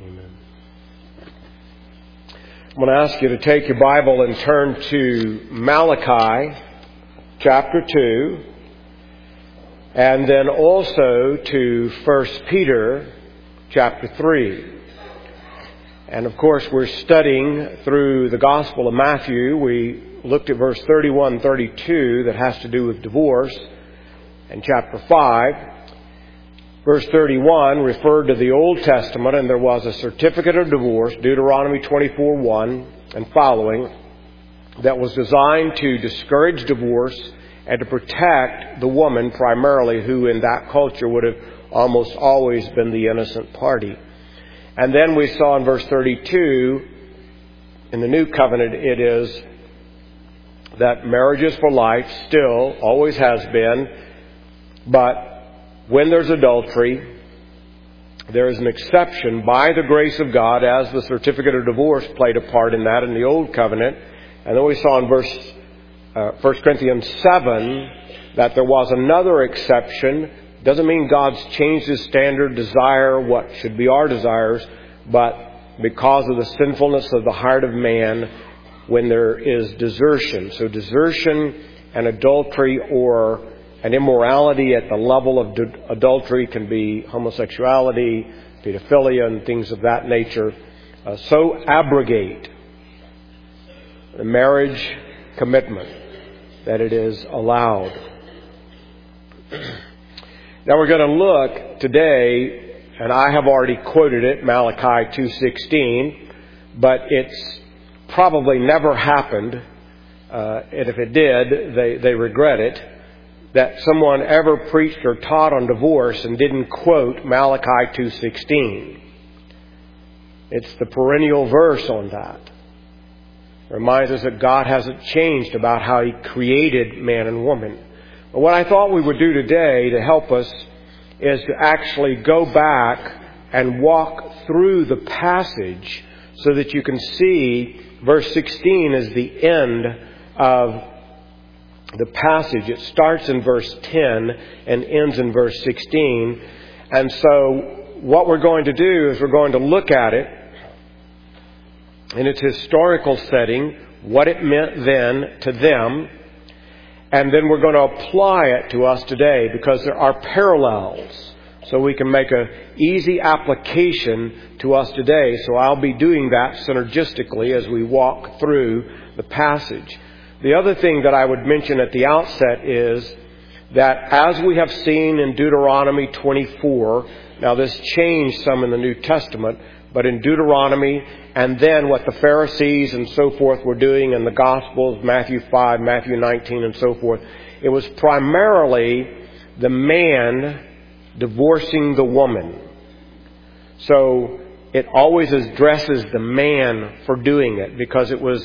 Amen. I'm going to ask you to take your Bible and turn to Malachi chapter 2, and then also to 1 Peter chapter 3. And of course, we're studying through the Gospel of Matthew. We looked at verse 31, 32 that has to do with divorce, and chapter 5. Verse 31 referred to the Old Testament, and there was a certificate of divorce, Deuteronomy 24:1 and following, that was designed to discourage divorce and to protect the woman primarily, who in that culture would have almost always been the innocent party. And then we saw in verse 32, in the New Covenant, it is that marriage is for life, still, always has been, but when there's adultery, there is an exception by the grace of God, as the certificate of divorce played a part in that in the Old Covenant. And then we saw in 1 Corinthians 7 that there was another exception. Doesn't mean God's changed His standard desire, what should be our desires, but because of the sinfulness of the heart of man, when there is desertion. So desertion and adultery, or an immorality at the level of adultery, can be homosexuality, pedophilia, and things of that nature. So abrogate the marriage commitment that it is allowed. Now we're going to look today, and I have already quoted it, Malachi 2:16, but it's probably never happened, and if it did, they regret it, that someone ever preached or taught on divorce and didn't quote Malachi 2:16. It's the perennial verse on that. It reminds us that God hasn't changed about how He created man and woman. But what I thought we would do today to help us is to actually go back and walk through the passage so that you can see verse 16 is the end of the passage. It starts in verse 10 and ends in verse 16. And so what we're going to do is we're going to look at it in its historical setting, what it meant then to them, and then we're going to apply it to us today, because there are parallels. So we can make an easy application to us today. So I'll be doing that synergistically as we walk through the passage. The other thing that I would mention at the outset is that, as we have seen in Deuteronomy 24, now this changed some in the New Testament, but in Deuteronomy, and then what the Pharisees and so forth were doing in the Gospels, Matthew 5, Matthew 19, and so forth, it was primarily the man divorcing the woman. So it always addresses the man for doing it, because it was,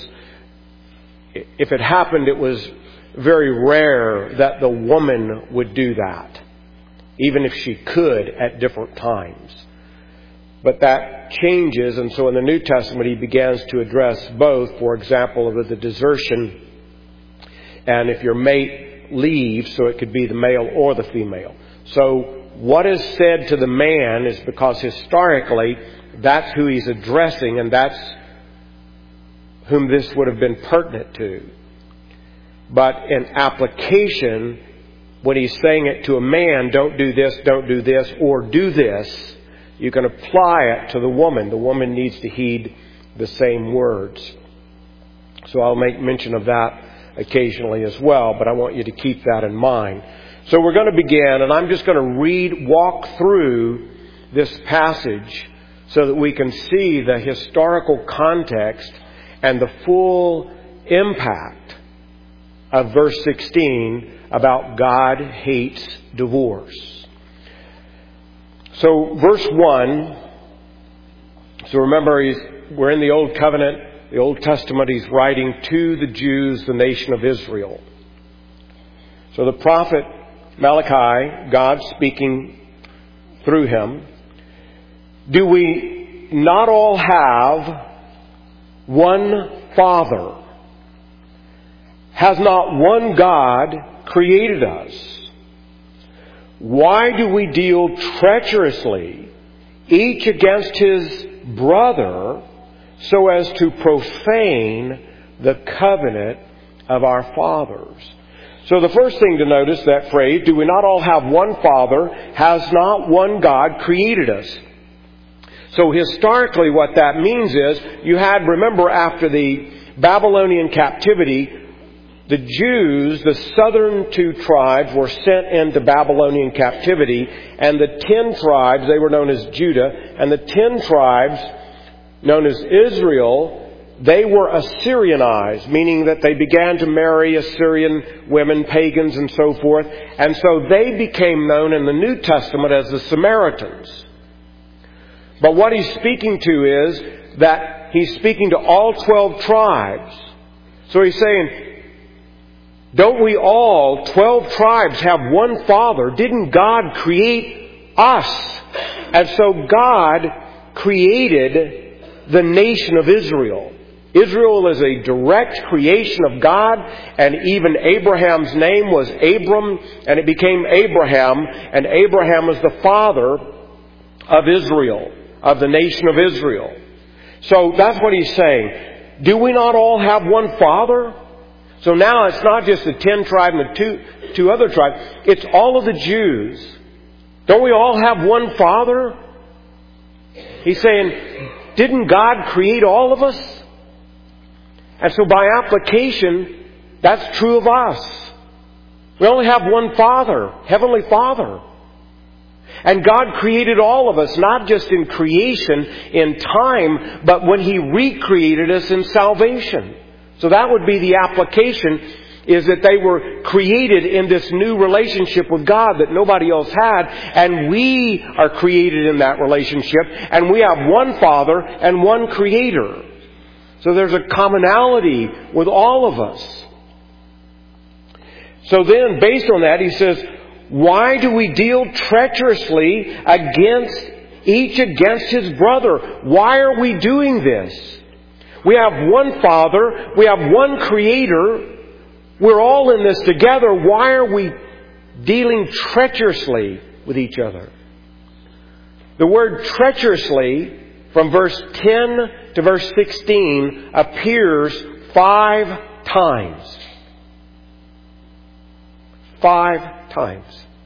if it happened, it was very rare that the woman would do that, even if she could at different times. But that changes, and so in the New Testament He begins to address both, for example, of the desertion, and if your mate leaves, so it could be the male or the female. So what is said to the man is because historically that's who He's addressing, and that's whom this would have been pertinent to. But in application, when He's saying it to a man, don't do this, or do this, you can apply it to the woman. The woman needs to heed the same words. So I'll make mention of that occasionally as well, but I want you to keep that in mind. So we're going to begin, and I'm just going to walk through this passage so that we can see the historical context and the full impact of verse 16 about God hates divorce. So verse 1, so remember we're in the Old Covenant, the Old Testament. He's writing to the Jews, the nation of Israel. So the prophet Malachi, God speaking through him, do we not all have one Father? Has not one God created us? Why do we deal treacherously, each against his brother so as to profane the covenant of our fathers. So the first thing to notice, that phrase, do we not all have one Father? Has not one God created us? So historically what that means is, you had, remember, after the Babylonian captivity, the Jews, the southern 2 tribes, were sent into Babylonian captivity, and the 10 tribes, they were known as Judah, and the 10 tribes, known as Israel, they were Assyrianized, meaning that they began to marry Assyrian women, pagans, and so forth. And so they became known in the New Testament as the Samaritans. But what he's speaking to is that he's speaking to all 12 tribes. So he's saying, don't we all, 12 tribes, have one Father? Didn't God create us? And so God created the nation of Israel. Israel is a direct creation of God, and even Abraham's name was Abram, and it became Abraham, and Abraham is the father of Israel, of the nation of Israel. So that's what he's saying. Do we not all have one Father? So now it's not just the 10 tribes and the two other tribes. It's all of the Jews. Don't we all have one Father? He's saying, didn't God create all of us? And so by application, that's true of us. We only have one Father, Heavenly Father. And God created all of us, not just in creation, in time, but when He recreated us in salvation. So that would be the application, is that they were created in this new relationship with God that nobody else had, and we are created in that relationship, and we have one Father and one Creator. So there's a commonality with all of us. So then, based on that, he says, why do we deal treacherously against his brother? Why are we doing this? We have one Father. We have one Creator. We're all in this together. Why are we dealing treacherously with each other? The word treacherously, from verse 10 to verse 16, appears 5 times. 5 times.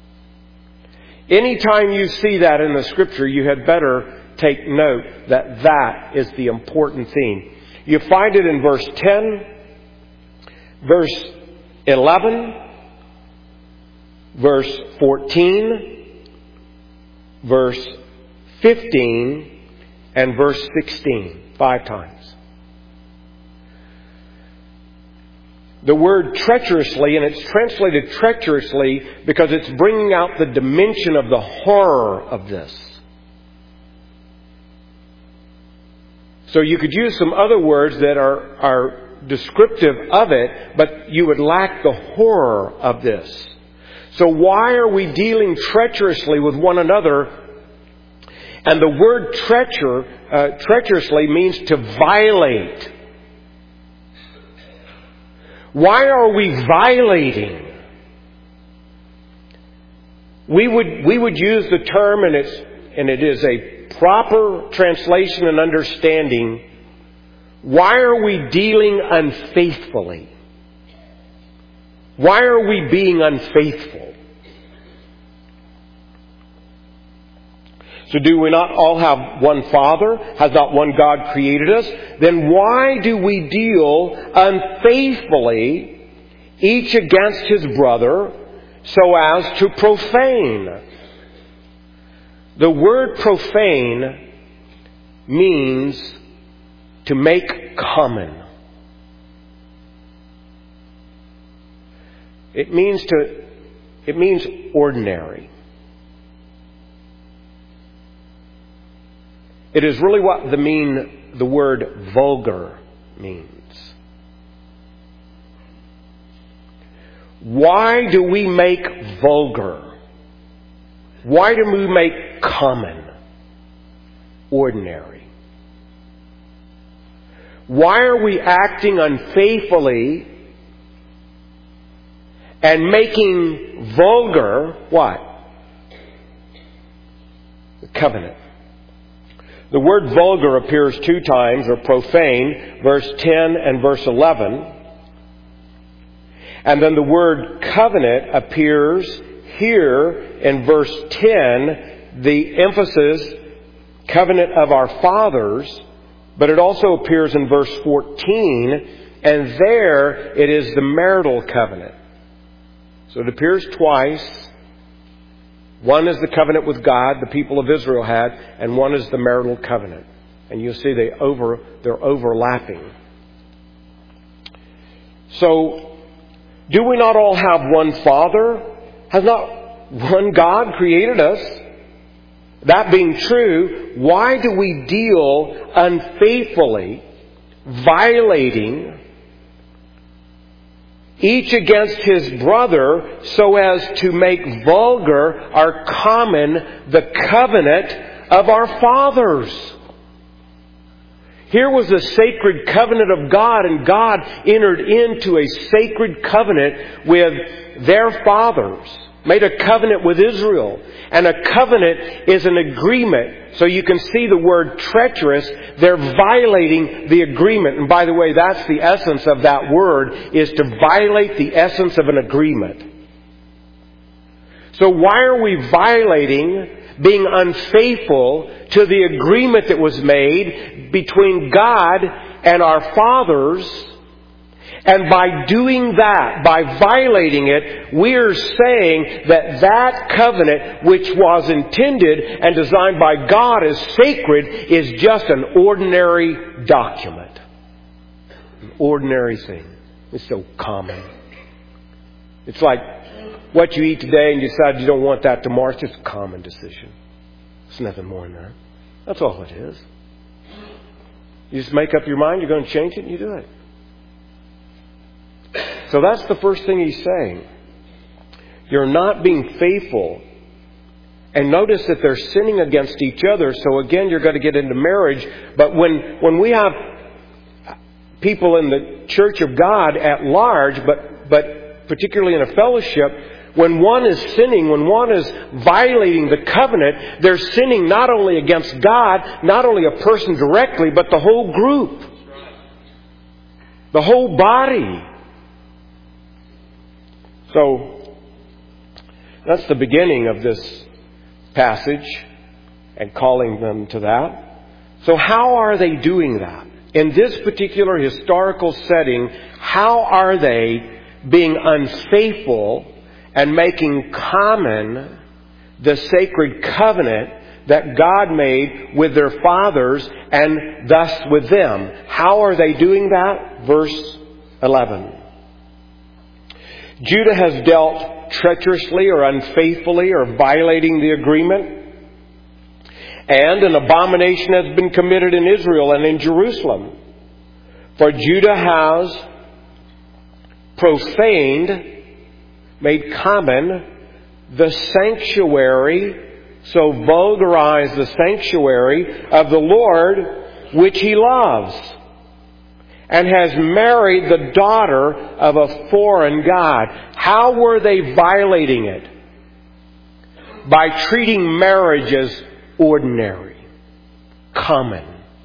Anytime you see that in the Scripture, you had better take note that that is the important theme. You find it in verse 10, verse 11, verse 14, verse 15, and verse 16. 5 times. The word treacherously, and it's translated treacherously because it's bringing out the dimension of the horror of this. So you could use some other words that are descriptive of it, but you would lack the horror of this. So why are we dealing treacherously with one another? And the word treacherously means to violate. Why are we violating? We would use the term, and it is a proper translation and understanding. Why are we dealing unfaithfully? Why are we being unfaithful? So do we not all have one Father? Has not one God created us? Then why do we deal unfaithfully, each against his brother, so as to profane? The word profane means to make common. It means ordinary. It is really what the word vulgar means. Why do we make vulgar? Why do we make common? Ordinary. Why are we acting unfaithfully and making vulgar what? The covenant. The word vulgar appears 2 times, or profane, verse 10 and verse 11. And then the word covenant appears here in verse 10, the emphasis, covenant of our fathers, but it also appears in verse 14, and there it is the marital covenant. So it appears twice. One is the covenant with God the people of Israel had, and one is the marital covenant. And you'll see they're overlapping. So, do we not all have one Father? Has not one God created us? That being true, why do we deal unfaithfully, violating each against his brother, so as to make vulgar or common the covenant of our fathers? Here was a sacred covenant of God, and God entered into a sacred covenant with their fathers, made a covenant with Israel. And a covenant is an agreement. So you can see the word treacherous. They're violating the agreement. And by the way, that's the essence of that word, is to violate the essence of an agreement. So why are we violating, being unfaithful to the agreement that was made between God and our fathers? And by doing that, by violating it, we are saying that that covenant, which was intended and designed by God as sacred, is just an ordinary document. An ordinary thing. It's so common. It's like what you eat today and you decide you don't want that tomorrow. It's just a common decision. It's nothing more than that. That's all it is. You just make up your mind you're going to change it and you do it. So that's the first thing he's saying. You're not being faithful. And notice that they're sinning against each other. So again, you're going to get into marriage. But when we have people in the church of God at large, but particularly in a fellowship, when one is sinning, when one is violating the covenant, they're sinning not only against God, not only a person directly, but the whole group. The whole body. So, that's the beginning of this passage and calling them to that. So how are they doing that? In this particular historical setting, how are they being unfaithful and making common the sacred covenant that God made with their fathers and thus with them? How are they doing that? Verse 11. Judah has dealt treacherously or unfaithfully or violating the agreement. And an abomination has been committed in Israel and in Jerusalem. For Judah has profaned, made common, the sanctuary, so vulgarized the sanctuary of the Lord, which he loves, and has married the daughter of a foreign god. How were they violating it? By treating marriage as ordinary, common.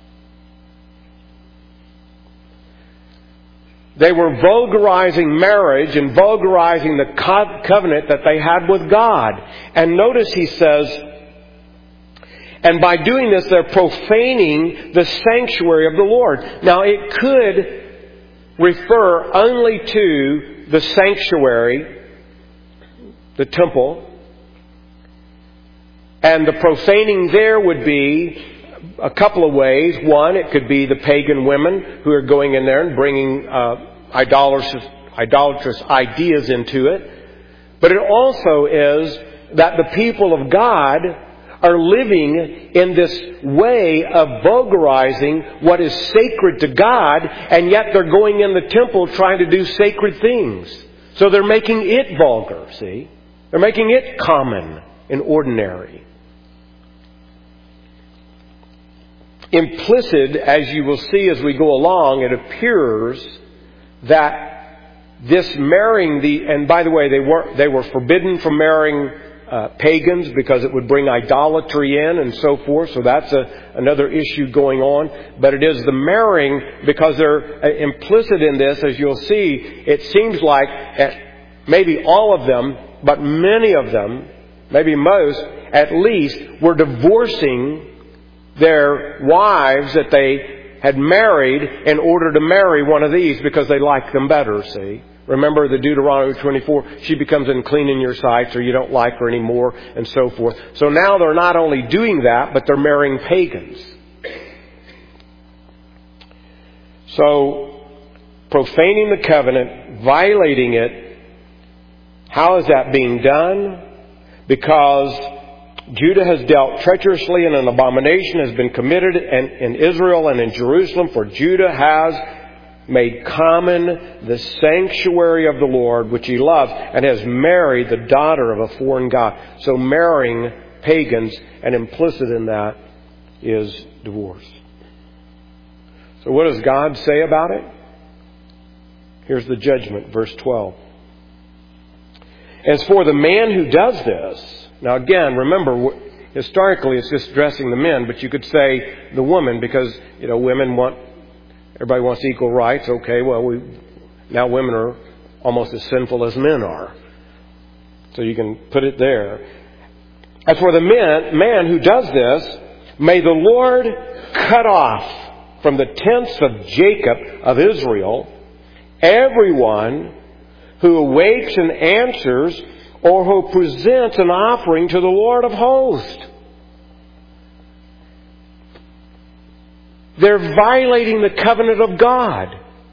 They were vulgarizing marriage and vulgarizing the covenant that they had with God. And notice he says, and by doing this, they're profaning the sanctuary of the Lord. Now, it could refer only to the sanctuary, the temple. And the profaning there would be a couple of ways. One, it could be the pagan women who are going in there and bringing idolatrous ideas into it. But it also is that the people of God are living in this way of vulgarizing what is sacred to God, and yet they're going in the temple trying to do sacred things. So they're making it vulgar, see? They're making it common and ordinary. Implicit, as you will see as we go along, it appears that this marrying and by the way, they were forbidden from marrying pagans because it would bring idolatry in and so forth. So that's another issue going on. But it is the marrying, because they're implicit in this, as you'll see. It seems like maybe all of them, but many of them, maybe most, at least, were divorcing their wives that they had married in order to marry one of these because they liked them better, see. Remember the Deuteronomy 24, she becomes unclean in your sight, or you don't like her anymore, and so forth. So now they're not only doing that, but they're marrying pagans. So, profaning the covenant, violating it, how is that being done? Because Judah has dealt treacherously and an abomination has been committed in Israel and in Jerusalem, for Judah has made common the sanctuary of the Lord, which he loves, and has married the daughter of a foreign god. So marrying pagans, and implicit in that is divorce. So what does God say about it? Here's the judgment, verse 12. As for the man who does this, now again, remember, historically it's just addressing the men, but you could say the woman, because, everybody wants equal rights. Okay, well, now women are almost as sinful as men are. So you can put it there. As for the man who does this, may the Lord cut off from the tents of Jacob, of Israel, everyone who awakes and answers, or who presents an offering to the Lord of hosts. They're violating the covenant of God.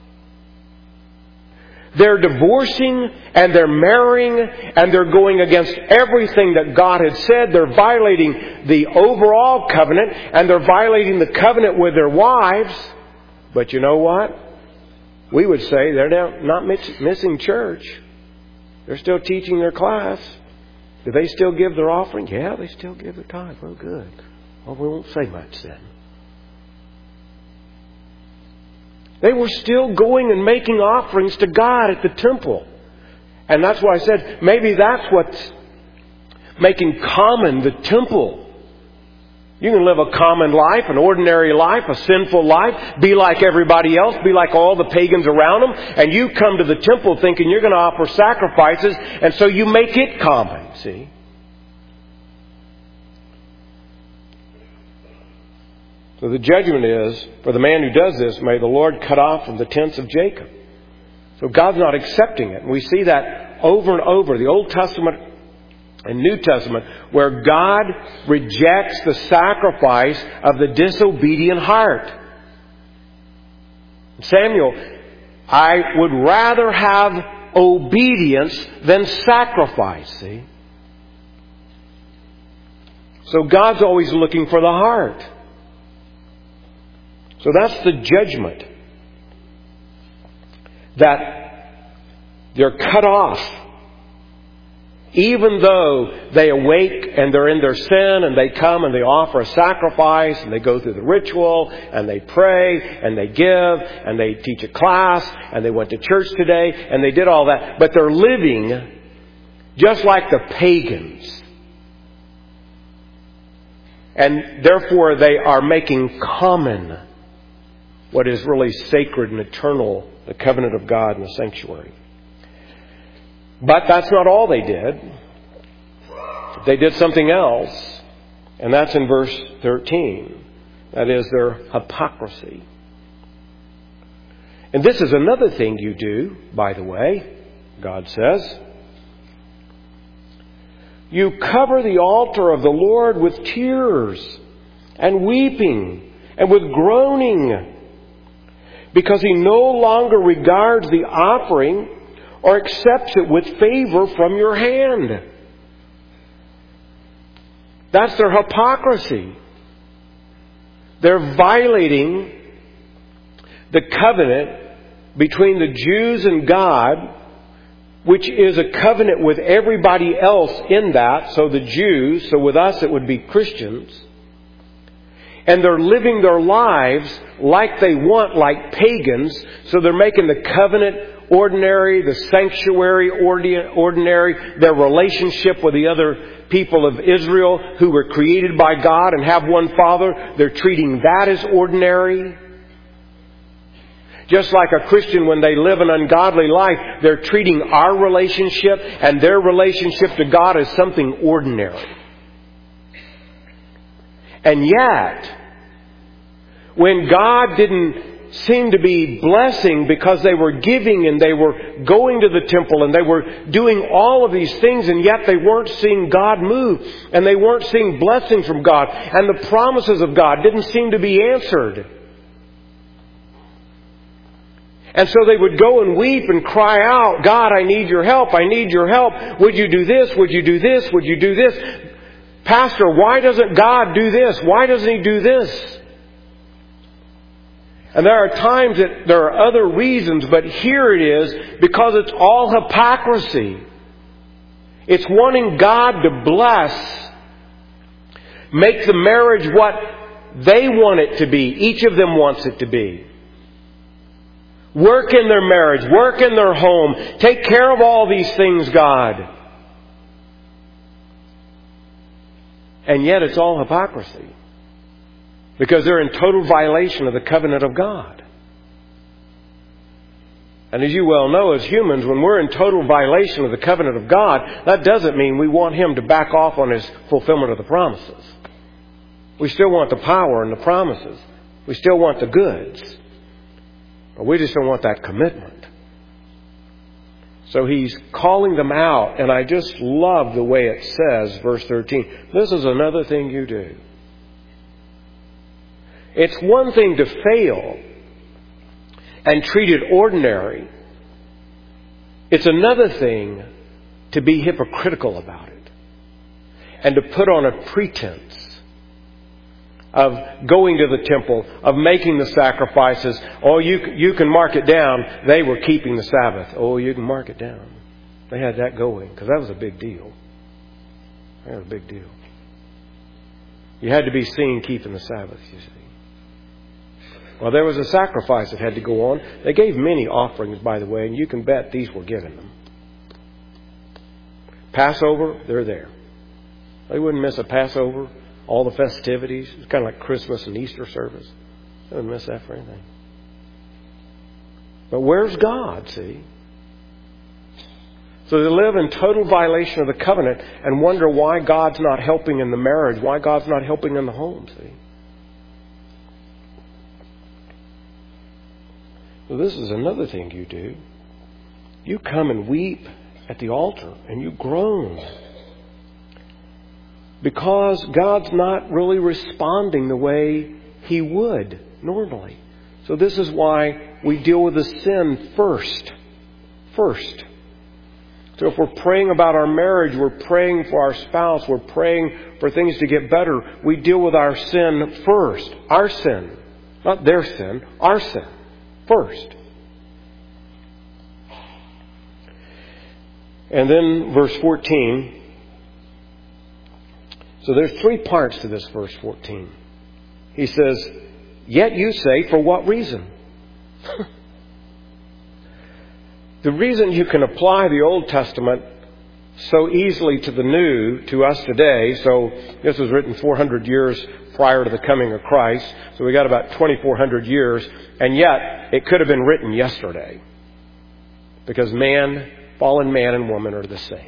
They're divorcing and they're marrying and they're going against everything that God had said. They're violating the overall covenant and they're violating the covenant with their wives. But you know what? We would say they're not missing church. They're still teaching their class. Do they still give their offering? Yeah, they still give their tithe. Well, good. Well, we won't say much then. They were still going and making offerings to God at the temple. And that's why I said maybe that's what's making common the temple. You can live a common life, an ordinary life, a sinful life, be like everybody else, be like all the pagans around them, and you come to the temple thinking you're going to offer sacrifices, and so you make it common, see? So the judgment is, for the man who does this, may the Lord cut off from the tents of Jacob. So God's not accepting it. And we see that over and over, the Old Testament and New Testament, where God rejects the sacrifice of the disobedient heart. Samuel, I would rather have obedience than sacrifice, see? So God's always looking for the heart. So that's the judgment. That they're cut off. Even though they awake and they're in their sin and they come and they offer a sacrifice and they go through the ritual and they pray and they give and they teach a class and they went to church today and they did all that. But they're living just like the pagans. And therefore they are making common what is really sacred and eternal, the covenant of God and the sanctuary. But that's not all they did. They did something else, and that's in verse 13. That is their hypocrisy. And this is another thing you do, by the way, God says. You cover the altar of the Lord with tears and weeping and with groaning, because He no longer regards the offering or accepts it with favor from your hand. That's their hypocrisy. They're violating the covenant between the Jews and God, which is a covenant with everybody else in that. So the Jews, so with us it would be Christians. And they're living their lives like they want, like pagans. So they're making the covenant ordinary, the sanctuary ordinary, their relationship with the other people of Israel who were created by God and have one Father, they're treating that as ordinary. Just like a Christian, when they live an ungodly life, they're treating our relationship and their relationship to God as something ordinary. And yet, when God didn't seem to be blessing because they were giving and they were going to the temple and they were doing all of these things, and yet they weren't seeing God move and they weren't seeing blessings from God, and the promises of God didn't seem to be answered. And so they would go and weep and cry out, God, I need your help. I need your help. Would you do this? Would you do this? Would you do this? Pastor, why doesn't God do this? Why doesn't He do this? And there are times that there are other reasons, but here it is because it's all hypocrisy. It's wanting God to bless, make the marriage what they want it to be. Each of them wants it to be. Work in their marriage. Work in their home. Take care of all these things, God. And yet it's all hypocrisy. Because they're in total violation of the covenant of God. And as you well know, as humans, when we're in total violation of the covenant of God, that doesn't mean we want Him to back off on His fulfillment of the promises. We still want the power and the promises. We still want the goods. But we just don't want that commitment. So He's calling them out, and I just love the way it says, verse 13, this is another thing you do. It's one thing to fail and treat it ordinary. It's another thing to be hypocritical about it and to put on a pretense of going to the temple, of making the sacrifices. Oh, you can mark it down. They were keeping the Sabbath. Oh, you can mark it down. They had that going because that was a big deal. That was a big deal. You had to be seen keeping the Sabbath, you see. Well, there was a sacrifice that had to go on. They gave many offerings, by the way, and you can bet these were given them. Passover, they're there. They wouldn't miss a Passover. All the festivities. It's kind of like Christmas and Easter service. They wouldn't miss that for anything. But where's God, see? So they live in total violation of the covenant and wonder why God's not helping in the marriage, why God's not helping in the home, see? So this is another thing you do. You come and weep at the altar and you groan. Because God's not really responding the way He would normally. So this is why we deal with the sin first. First. So if we're praying about our marriage, we're praying for our spouse, we're praying for things to get better, we deal with our sin first. Our sin. Not their sin. Our sin. First. And then verse 14. So there's three parts to this verse 14. He says, yet you say, for what reason? The reason you can apply the Old Testament so easily to the New, to us today, so this was written 400 years prior to the coming of Christ, so we got about 2,400 years, and yet it could have been written yesterday. Because man, fallen man and woman are the same.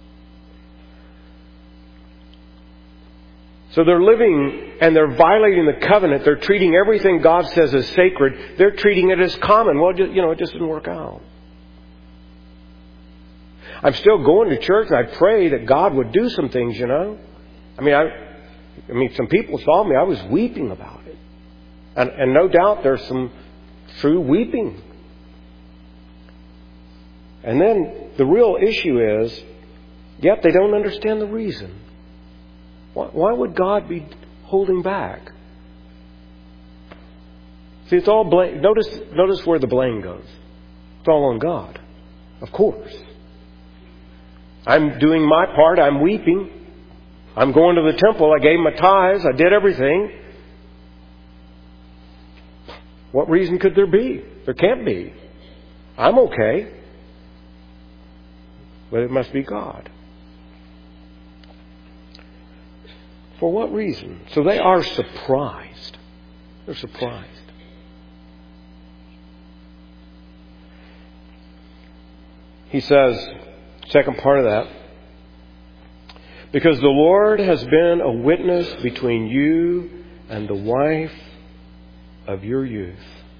So they're living and they're violating the covenant. They're treating everything God says as sacred. They're treating it as common. Well, it just didn't work out. I'm still going to church and I pray that God would do some things, I mean, some people saw me. I was weeping about it. And no doubt there's some true weeping. And then the real issue is, yet they don't understand the reason. Why would God be holding back? See, it's all blame. Notice where the blame goes. It's all on God. Of course. I'm doing my part. I'm weeping. I'm going to the temple. I gave my tithes. I did everything. What reason could there be? There can't be. I'm okay. But it must be God. For what reason? So they are surprised. They're surprised. He says, second part of that, because the Lord has been a witness between you and the wife of your youth.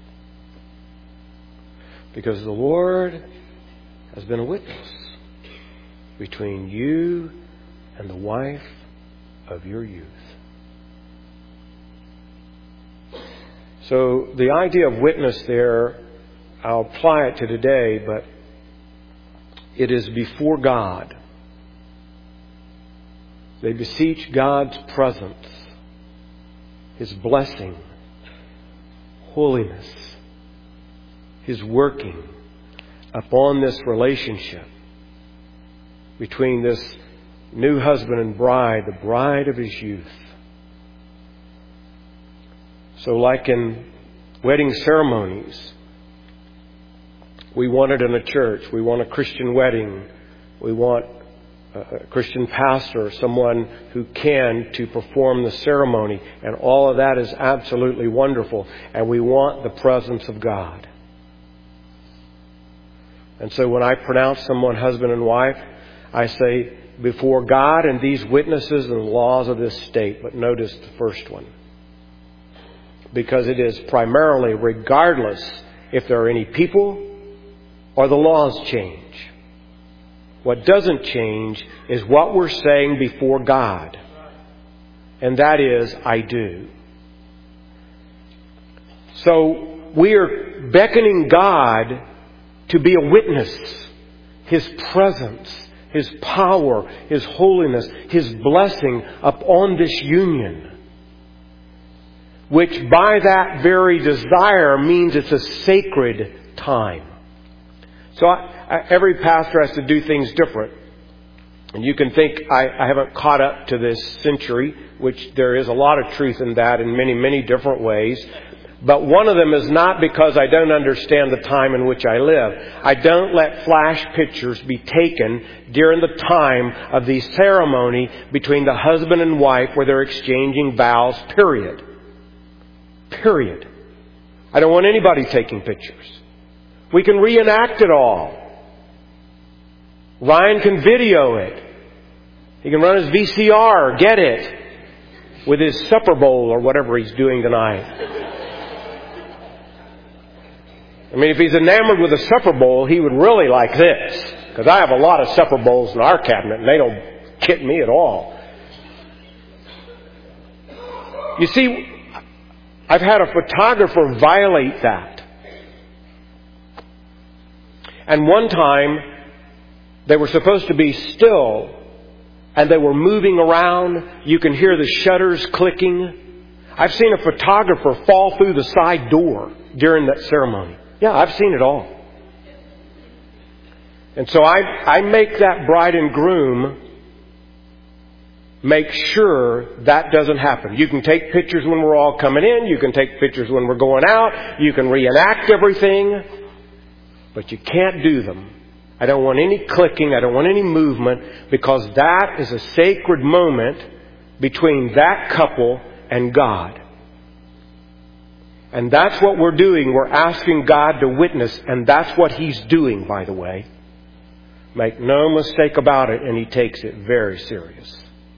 Because the Lord has been a witness between you and the wife of your youth. So the idea of witness there, I'll apply it to today, but it is before God. They beseech God's presence, His blessing, holiness, His working upon this relationship between this new husband and bride, the bride of his youth. So like in wedding ceremonies, we want it in a church. We want a Christian wedding. We want a Christian pastor, someone who can to perform the ceremony. And all of that is absolutely wonderful. And we want the presence of God. And so when I pronounce someone husband and wife, I say, before God and these witnesses and the laws of this state. But notice the first one. Because it is primarily, regardless if there are any people or the laws change. What doesn't change is what we're saying before God. And that is, I do. So we are beckoning God to be a witness. His presence, His power, His holiness, His blessing upon this union. Which by that very desire means it's a sacred time. So every pastor has to do things different. And you can think I haven't caught up to this century, which there is a lot of truth in that in many, many different ways. But one of them is not because I don't understand the time in which I live. I don't let flash pictures be taken during the time of the ceremony between the husband and wife where they're exchanging vows, period. Period. I don't want anybody taking pictures. We can reenact it all. Ryan can video it. He can run his VCR, get it, with his supper bowl or whatever he's doing tonight. I mean, if he's enamored with a supper bowl, he would really like this. Because I have a lot of supper bowls in our cabinet, and they don't kid me at all. You see, I've had a photographer violate that. And one time, they were supposed to be still, and they were moving around. You can hear the shutters clicking. I've seen a photographer fall through the side door during that ceremony. Yeah, I've seen it all. And so I make that bride and groom make sure that doesn't happen. You can take pictures when we're all coming in. You can take pictures when we're going out. You can reenact everything. But you can't do them. I don't want any clicking. I don't want any movement, because that is a sacred moment between that couple and God. And that's what we're doing. We're asking God to witness, and that's what He's doing, by the way. Make no mistake about it, and He takes it very serious.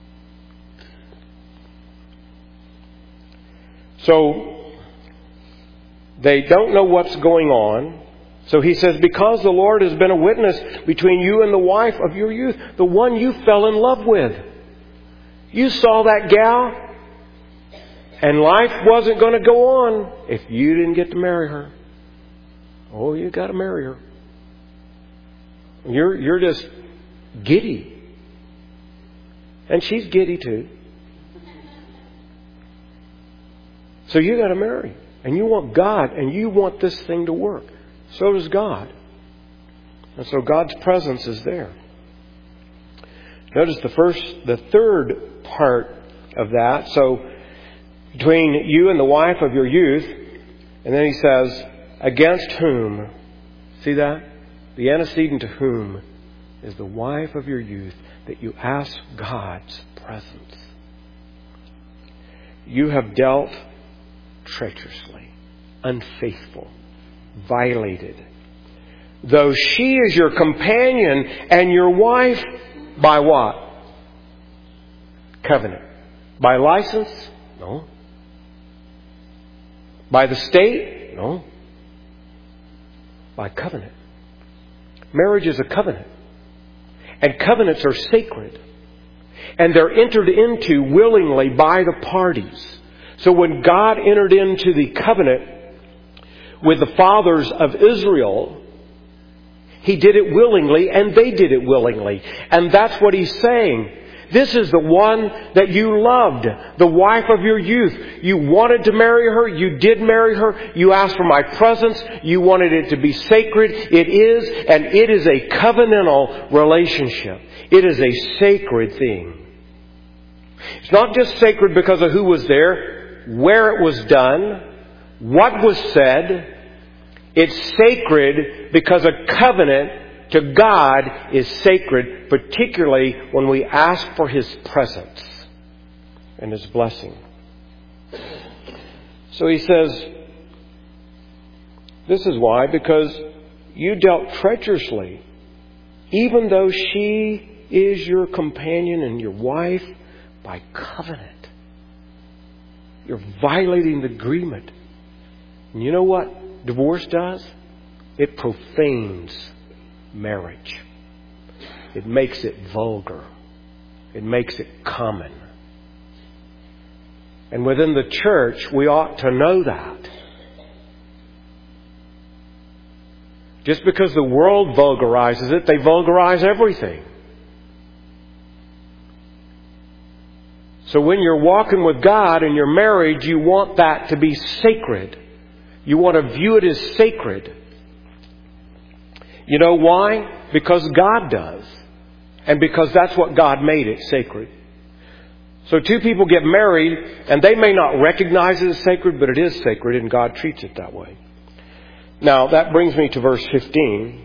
So, they don't know what's going on. So he says, because the Lord has been a witness between you and the wife of your youth, the one you fell in love with. You saw that gal, and life wasn't going to go on if you didn't get to marry her. Oh, you got to marry her. You're just giddy. And she's giddy too. So you got to marry. And you want God, and you want this thing to work. So does God. And so God's presence is there. Notice the third part of that. So between you and the wife of your youth, and then he says, against whom See that? The antecedent to whom is the wife of your youth, that you ask God's presence. You have dealt treacherously, unfaithful, violated. Though she is your companion and your wife, by what? Covenant. By license? No. By the state? No. By covenant. Marriage is a covenant. And covenants are sacred. And they're entered into willingly by the parties. So when God entered into the covenant with the fathers of Israel, He did it willingly and they did it willingly. And that's what He's saying. This is the one that you loved, the wife of your youth. You wanted to marry her. You did marry her. You asked for my presence. You wanted it to be sacred. It is, and it is a covenantal relationship. It is a sacred thing. It's not just sacred because of who was there, where it was done, what was said. It's sacred because a covenant to God is sacred, particularly when we ask for His presence and His blessing. So He says, this is why, because you dealt treacherously, even though she is your companion and your wife by covenant. You're violating the agreement. And you know what divorce does? It profanes marriage. It makes it vulgar. It makes it common. And within the church, we ought to know that. Just because the world vulgarizes it, they vulgarize everything. So when you're walking with God in your marriage, you want that to be sacred. You want to view it as sacred. You know why? Because God does. And because that's what God made it, sacred. So two people get married, and they may not recognize it as sacred, but it is sacred, and God treats it that way. Now, that brings me to verse 15.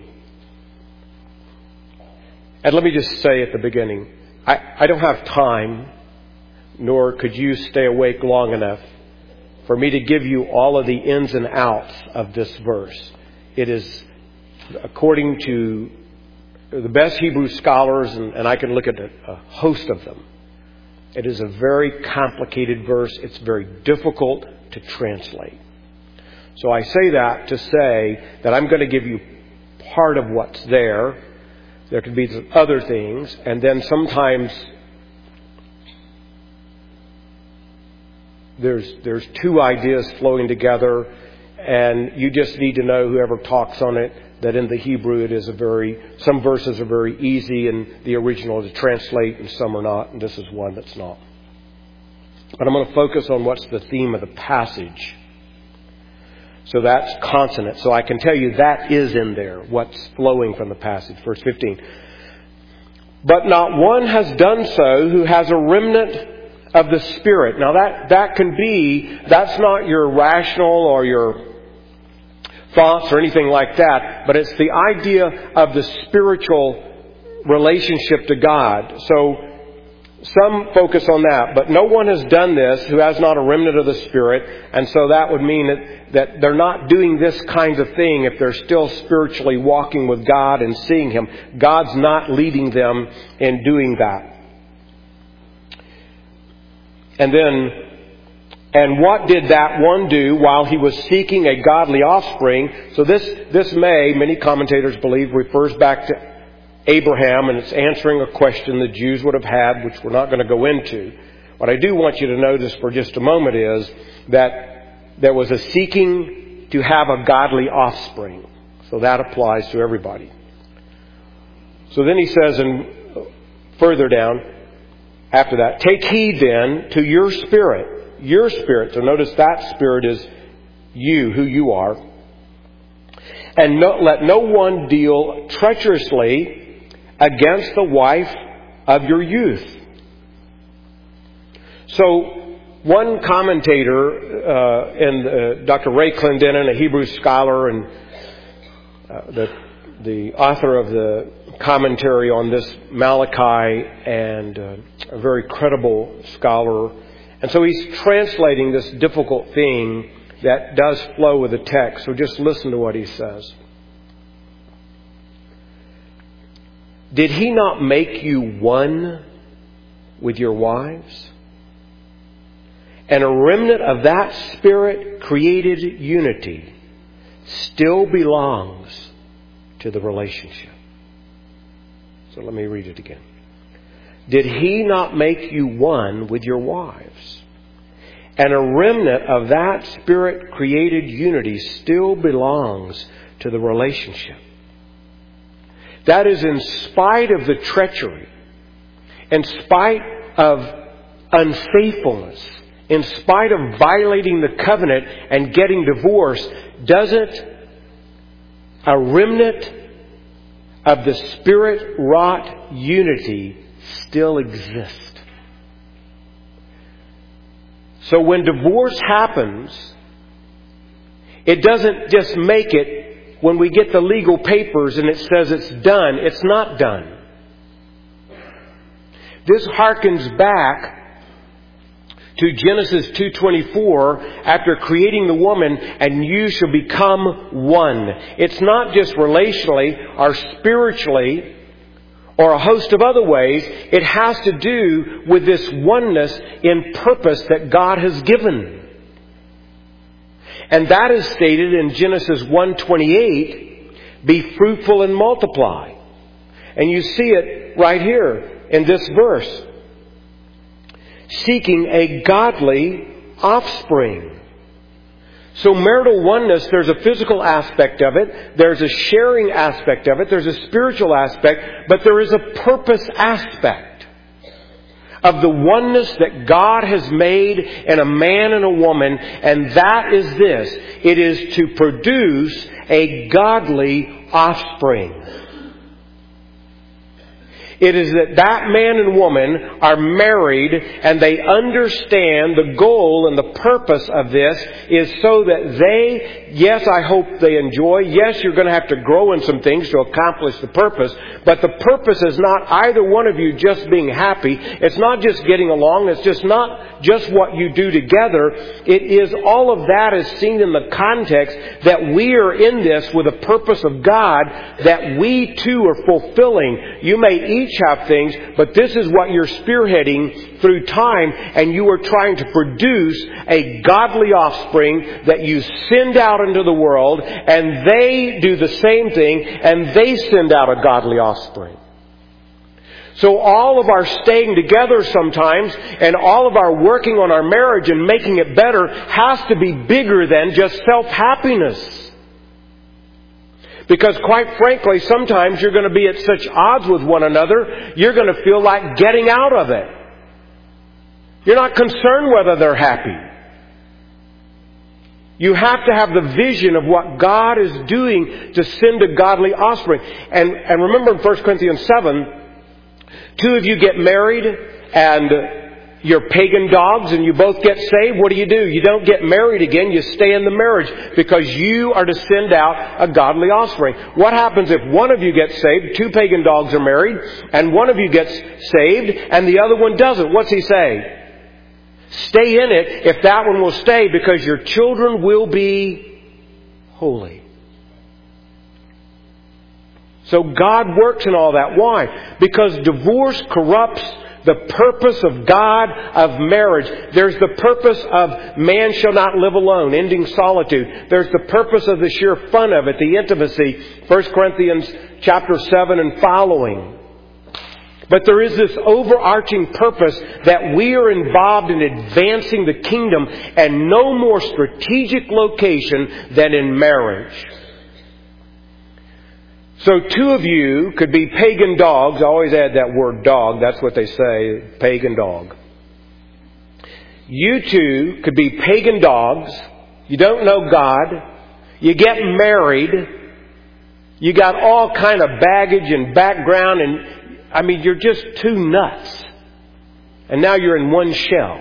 And let me just say at the beginning, I don't have time, nor could you stay awake long enough for me to give you all of the ins and outs of this verse. It is, according to the best Hebrew scholars, and I can look at a host of them, it is a very complicated verse. It's very difficult to translate. So I say that to say that I'm going to give you part of what's there. There could be some other things, and then sometimes there's two ideas flowing together, and you just need to know, whoever talks on it, that in the Hebrew it is some verses are very easy in the original to translate and some are not, and this is one that's not. But I'm going to focus on what's the theme of the passage. So that's consonant. So I can tell you that is in there, what's flowing from the passage. Verse 15. But not one has done so who has a remnant of the Spirit. Now that's not your rational or your thoughts or anything like that, but it's the idea of the spiritual relationship to God. So some focus on that, but no one has done this who has not a remnant of the Spirit, and so that would mean that they're not doing this kind of thing if they're still spiritually walking with God and seeing Him. God's not leading them in doing that. And what did that one do while he was seeking a godly offspring? So this may, many commentators believe, refers back to Abraham, and it's answering a question the Jews would have had, which we're not going to go into. What I do want you to notice for just a moment is that there was a seeking to have a godly offspring. So that applies to everybody. So then he says, further down, after that, take heed then to your spirit. Your spirit. So notice that spirit is you, who you are. And let no one deal treacherously against the wife of your youth. So one commentator, Dr. Ray Clendenin, a Hebrew scholar, and the author of the commentary on this Malachi, and a very credible scholar. And so he's translating this difficult thing that does flow with the text. So just listen to what he says. Did he not make you one with your wives? And a remnant of that Spirit-created unity still belongs to the relationship. So let me read it again. Did he not make you one with your wives? And a remnant of that Spirit-created unity still belongs to the relationship. That is, in spite of the treachery, in spite of unfaithfulness, in spite of violating the covenant and getting divorced, doesn't a remnant of the Spirit-wrought unity still exist? So when divorce happens, it doesn't just make it when we get the legal papers and it says it's done. It's not done. This harkens back to Genesis 2:24, after creating the woman, and you shall become one. It's not just relationally or spiritually or a host of other ways. It has to do with this oneness in purpose that God has given. And that is stated in Genesis 1:28, be fruitful and multiply. And you see it right here in this verse. Seeking a godly offspring. So marital oneness, there's a physical aspect of it, there's a sharing aspect of it, there's a spiritual aspect, but there is a purpose aspect of the oneness that God has made in a man and a woman, and that is this. It is to produce a godly offspring. It is that man and woman are married and they understand the goal and the purpose of this is so that they, yes, I hope they enjoy. Yes, you're going to have to grow in some things to accomplish the purpose. But the purpose is not either one of you just being happy. It's not just getting along. It's just not just what you do together. It is all of that is seen in the context that we are in this with a purpose of God that we too are fulfilling. You may each have things, but this is what you're spearheading through time, and you are trying to produce a godly offspring that you send out into the world, and they do the same thing, and they send out a godly offspring. So all of our staying together sometimes and all of our working on our marriage and making it better has to be bigger than just self-happiness. Because quite frankly, sometimes you're going to be at such odds with one another, you're going to feel like getting out of it. You're not concerned whether they're happy. You have to have the vision of what God is doing to send a godly offspring. And remember in 1 Corinthians 7, two of you get married and you're pagan dogs and you both get saved. What do? You don't get married again. You stay in the marriage because you are to send out a godly offspring. What happens if one of you gets saved, two pagan dogs are married, and one of you gets saved and the other one doesn't? What's he say? Stay in it if that one will stay, because your children will be holy. So God works in all that. Why? Because divorce corrupts the purpose of God of marriage. There's the purpose of man shall not live alone, ending solitude. There's the purpose of the sheer fun of it, the intimacy, 1 Corinthians chapter 7 and following. But there is this overarching purpose that we are involved in advancing the kingdom, and no more strategic location than in marriage. So two of you could be pagan dogs. I always add that word dog. That's what they say, pagan dog. You two could be pagan dogs. You don't know God. You get married. You got all kind of baggage and background, and I mean, you're just two nuts. And now you're in one shell.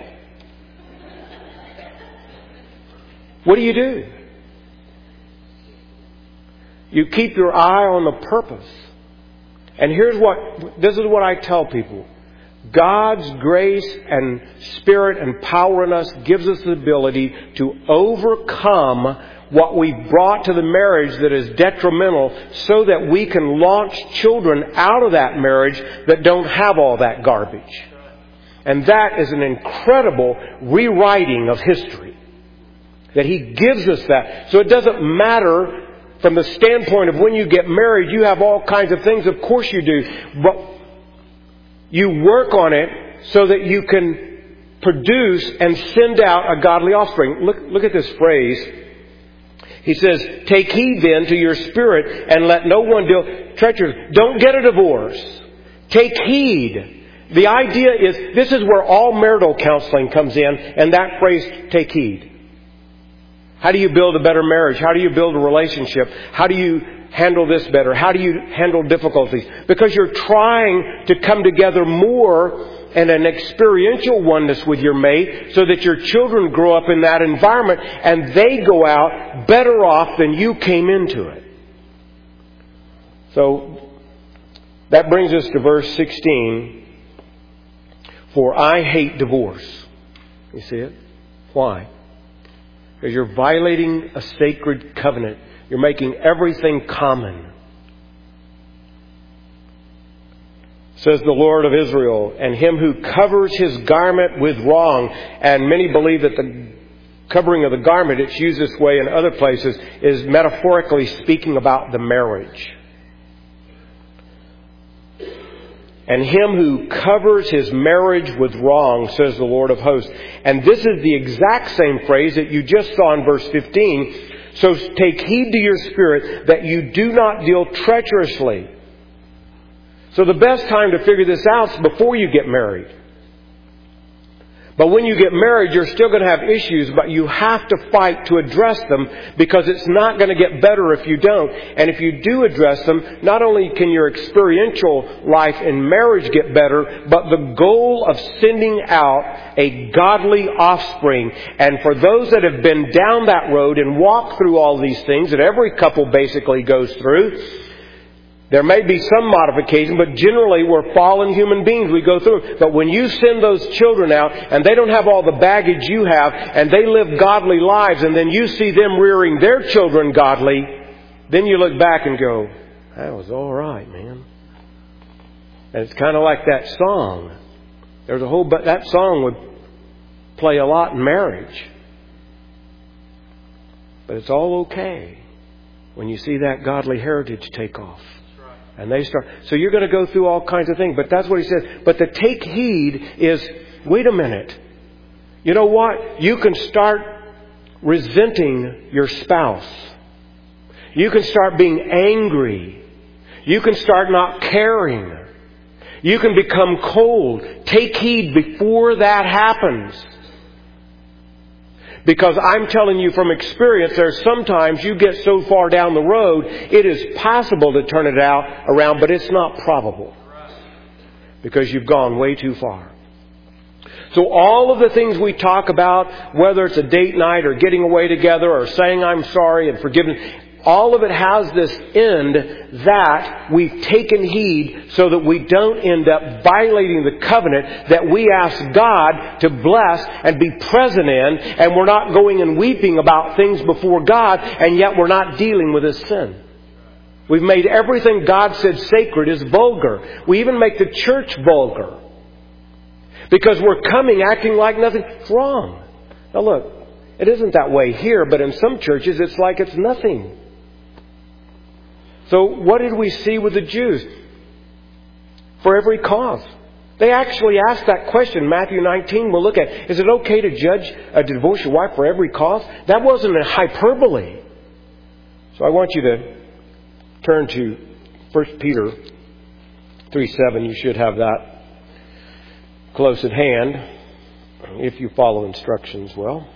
What do? You keep your eye on the purpose. And this is what I tell people. God's grace and Spirit and power in us gives us the ability to overcome what we've brought to the marriage that is detrimental, so that we can launch children out of that marriage that don't have all that garbage. And that is an incredible rewriting of history. That He gives us that. So it doesn't matter from the standpoint of when you get married, you have all kinds of things. Of course you do. But you work on it so that you can produce and send out a godly offspring. Look at this phrase. He says, take heed then to your spirit and let no one deal treacherous. Don't get a divorce. Take heed. The idea is, this is where all marital counseling comes in, and that phrase, take heed. How do you build a better marriage? How do you build a relationship? How do you handle this better? How do you handle difficulties? Because you're trying to come together more in an experiential oneness with your mate, so that your children grow up in that environment and they go out better off than you came into it. So that brings us to verse 16. For I hate divorce. You see it? Why? Because you're violating a sacred covenant. You're making everything common. Says the Lord of Israel, and him who covers his garment with wrong. And many believe that the covering of the garment, it's used this way in other places, is metaphorically speaking about the marriage. And him who covers his marriage with wrong, says the Lord of hosts. And this is the exact same phrase that you just saw in verse 15. So take heed to your spirit that you do not deal treacherously. So the best time to figure this out is before you get married. But when you get married, you're still going to have issues, but you have to fight to address them, because it's not going to get better if you don't. And if you do address them, not only can your experiential life in marriage get better, but the goal of sending out a godly offspring. And for those that have been down that road and walked through all these things that every couple basically goes through, there may be some modification, but generally we're fallen human beings. We go through. But when you send those children out and they don't have all the baggage you have, and they live godly lives, and then you see them rearing their children godly, then you look back and go, that was all right, man. And it's kind of like that song. There's a whole, that song would play a lot in marriage. But it's all okay when you see that godly heritage take off. And they start. So you're going to go through all kinds of things. But that's what he says. But the take heed is, wait a minute. You know what? You can start resenting your spouse. You can start being angry. You can start not caring. You can become cold. Take heed before that happens. Because I'm telling you from experience, there's sometimes you get so far down the road, it is possible to turn it around, but it's not probable. Because you've gone way too far. So all of the things we talk about, whether it's a date night or getting away together or saying I'm sorry and forgiveness, all of it has this end that we've taken heed so that we don't end up violating the covenant that we ask God to bless and be present in, and we're not going and weeping about things before God, and yet we're not dealing with His sin. We've made everything God said sacred is vulgar. We even make the church vulgar. Because we're coming acting like nothing's wrong. Now look, it isn't that way here, but in some churches it's like it's nothing. So what did we see with the Jews? For every cause. They actually asked that question. Matthew 19, we'll look at. Is it okay to divorce your wife for every cause? That wasn't a hyperbole. So I want you to turn to 1 Peter 3:7. You should have that close at hand if you follow instructions well.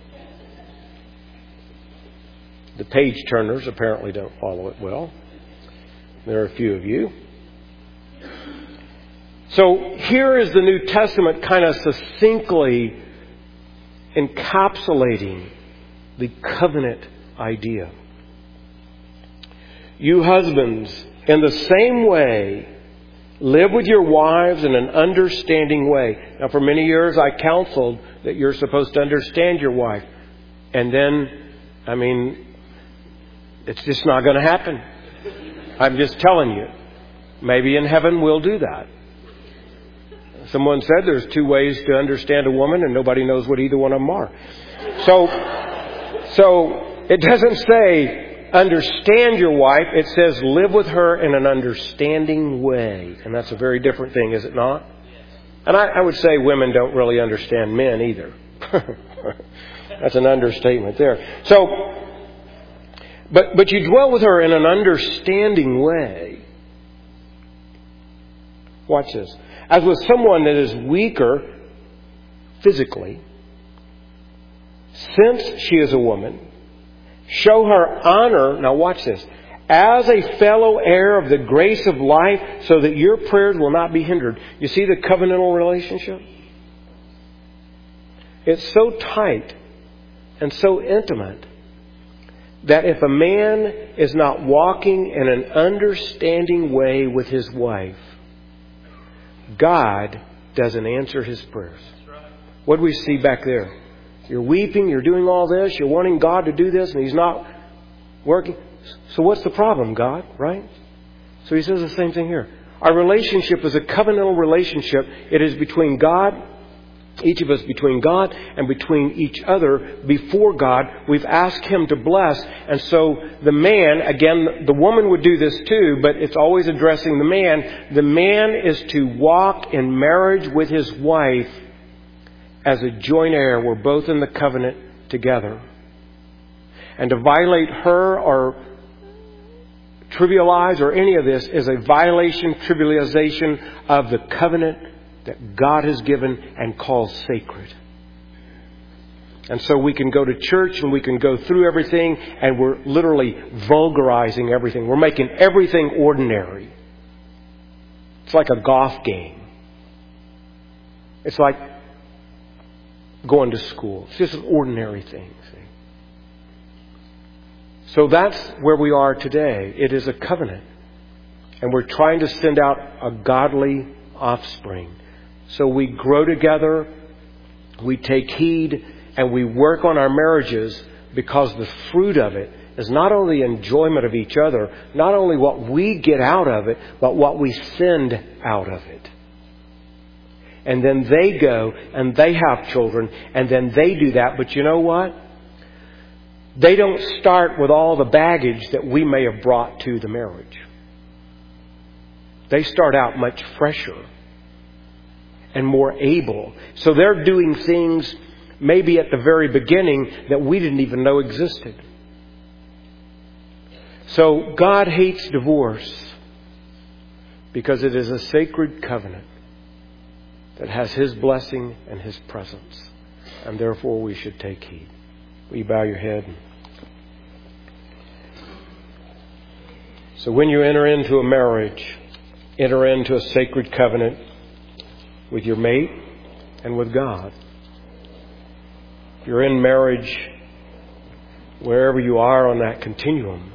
The page turners apparently don't follow it well. There are a few of you. So here is the New Testament kind of succinctly encapsulating the covenant idea. You husbands, in the same way, live with your wives in an understanding way. Now, for many years, I counseled that you're supposed to understand your wife. And then, it's just not going to happen. I'm just telling you. Maybe in heaven we'll do that. Someone said there's 2 ways to understand a woman, and nobody knows what either one of them are. So it doesn't say understand your wife. It says live with her in an understanding way. And that's a very different thing, is it not? And I would say women don't really understand men either. That's an understatement there. So, but you dwell with her in an understanding way. Watch this. As with someone that is weaker physically, since she is a woman, show her honor, now watch this, as a fellow heir of the grace of life, so that your prayers will not be hindered. You see the covenantal relationship? It's so tight and so intimate that if a man is not walking in an understanding way with his wife, God doesn't answer his prayers. What do we see back there? You're weeping, you're doing all this, you're wanting God to do this, and He's not working. So what's the problem, God? Right? So He says the same thing here. Our relationship is a covenantal relationship. It is between God, each of us between God and between each other before God. We've asked Him to bless. And so the man, again, the woman would do this too, but it's always addressing the man. The man is to walk in marriage with his wife as a joint heir. We're both in the covenant together. And to violate her or trivialize or any of this is a violation, trivialization of the covenant that God has given and calls sacred. And so we can go to church and we can go through everything and we're literally vulgarizing everything. We're making everything ordinary. It's like a golf game. It's like going to school. It's just an ordinary thing. See? So that's where we are today. It is a covenant. And we're trying to send out a godly offspring. So we grow together, we take heed, and we work on our marriages because the fruit of it is not only enjoyment of each other, not only what we get out of it, but what we send out of it. And then they go and they have children and then they do that. But you know what? They don't start with all the baggage that we may have brought to the marriage. They start out much fresher and more able. So they're doing things maybe at the very beginning that we didn't even know existed. So God hates divorce because it is a sacred covenant that has His blessing and His presence. And therefore we should take heed. Will you bow your head? So when you enter into a marriage, enter into a sacred covenant with your mate and with God. If you're in marriage, wherever you are on that continuum,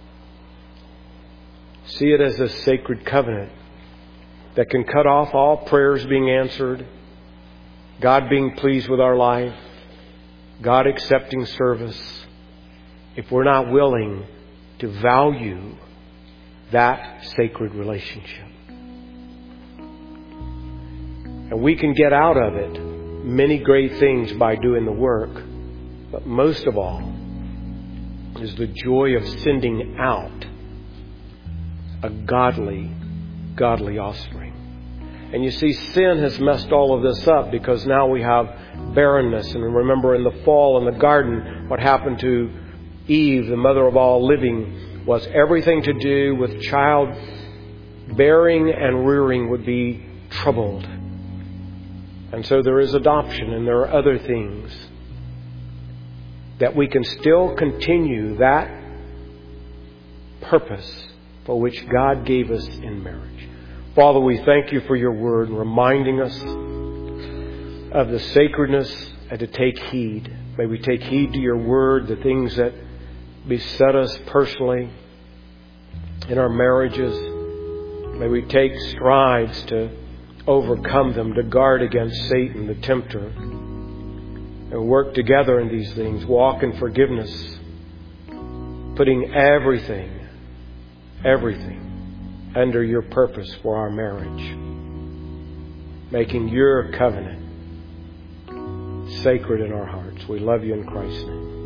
see it as a sacred covenant that can cut off all prayers being answered, God being pleased with our life, God accepting service, if we're not willing to value that sacred relationship. And we can get out of it many great things by doing the work. But most of all is the joy of sending out a godly offspring. And you see, sin has messed all of this up because now we have barrenness. And remember in the fall in the garden, what happened to Eve, the mother of all living, was everything to do with child bearing and rearing would be troubled. And so there is adoption and there are other things that we can still continue that purpose for which God gave us in marriage. Father, we thank You for Your word reminding us of the sacredness and to take heed. May we take heed to Your word, the things that beset us personally. in our marriages. May we take strides to overcome them, to guard against Satan, the tempter, and work together in these things. Walk in forgiveness, putting everything under your purpose for our marriage, making your covenant sacred in our hearts. We love you in Christ's name.